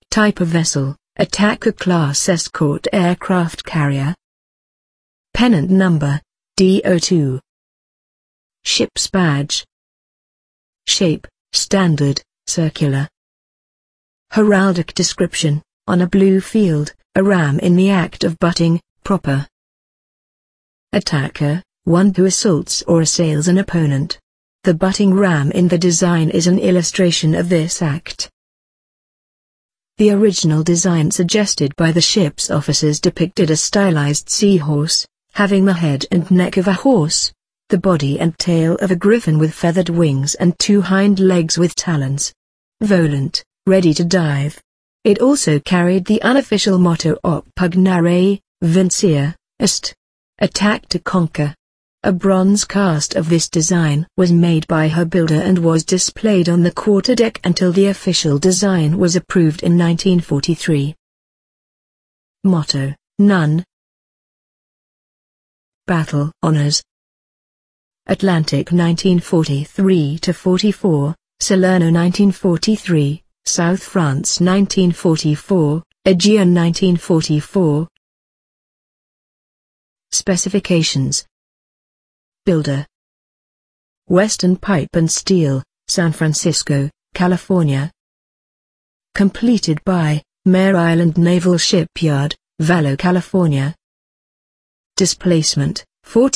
Type of vessel, Attacker Class Escort Aircraft Carrier. Pennant Number, DO2. Ship's Badge. Shape, Standard, Circular. Heraldic Description, on a blue field, a ram in the act of butting, proper. Attacker, one who assaults or assails an opponent. The butting ram in the design is an illustration of this act. The original design suggested by the ship's officers depicted a stylized seahorse, having the head and neck of a horse, the body and tail of a griffin with feathered wings and two hind legs with talons. Volant, ready to dive. It also carried the unofficial motto Op Pugnare, Vincere, Est. Attack to conquer. A bronze cast of this design was made by her builder and was displayed on the quarterdeck until the official design was approved in 1943. Motto, None. Battle Honors. Atlantic 1943-44, Salerno 1943, South France 1944, Aegean 1944. Specifications. Builder. Western Pipe and Steel, San Francisco, California. Completed by Mare Island Naval Shipyard, Vallo, California. Displacement,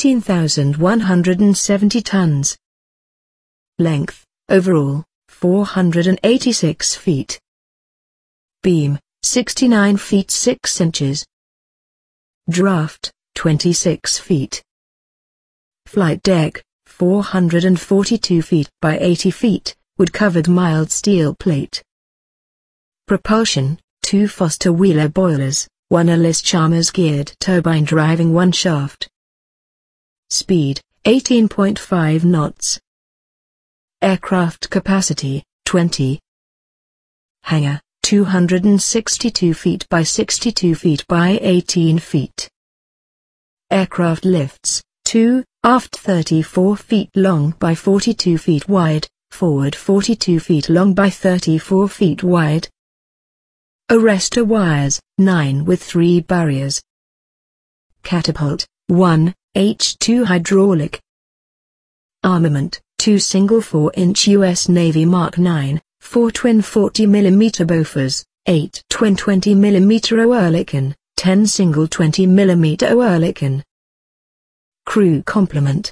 14,170 tons. Length, overall, 486 feet. Beam, 69 feet 6 inches. Draft, 26 feet. Flight deck, 442 feet by 80 feet, wood-covered mild steel plate. Propulsion, 2 Foster Wheeler boilers, 1 Allis-Chalmers geared turbine driving 1 shaft. Speed, 18.5 knots. Aircraft capacity, 20. Hangar, 262 feet by 62 feet by 18 feet. Aircraft lifts, 2, aft 34 feet long by 42 feet wide, forward 42 feet long by 34 feet wide. Arrestor wires, 9 with 3 barriers. Catapult, 1, H2 hydraulic. Armament, 2 single 4-inch US Navy Mark 9, 4 twin 40mm Bofors, 8 twin 20mm Oerlikon, 10 single 20mm Oerlikon. Crew complement,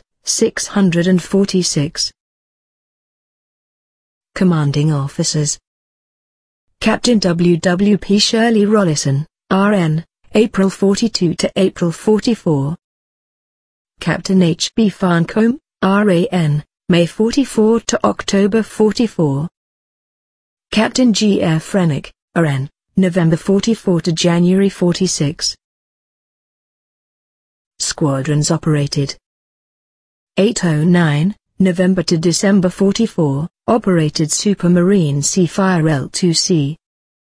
646. Commanding Officers. Captain W.W.P. Shirley Rollison, R.N., April 42 to April 44. Captain H.B. Farncombe, R.A.N., May 44 to October 44. Captain G.F. Rennick, R.N., November 44 to January 46. Squadrons operated. 809, November to December 44, operated Supermarine Seafire L2C.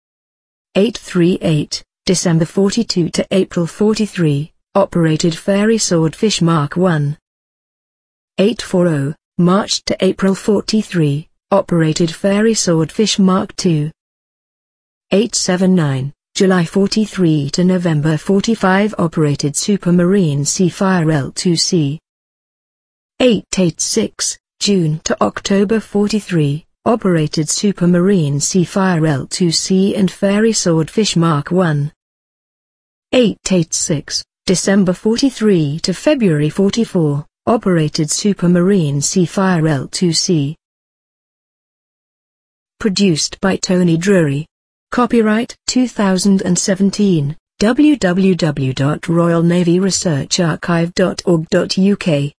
838, December 42 to April 43, operated Fairey Swordfish Mark 1. 840, March to April 43, operated Fairey Swordfish Mark 2. 879, July 43 to November 45, operated Supermarine Seafire L2C. 886, June to October 43, operated Supermarine Seafire L2C and Fairey Swordfish Mark 1. 886, December 43 to February 44, operated Supermarine Seafire L2C. Produced by Tony Drury. Copyright 2017, www.royalnavyresearcharchive.org.uk.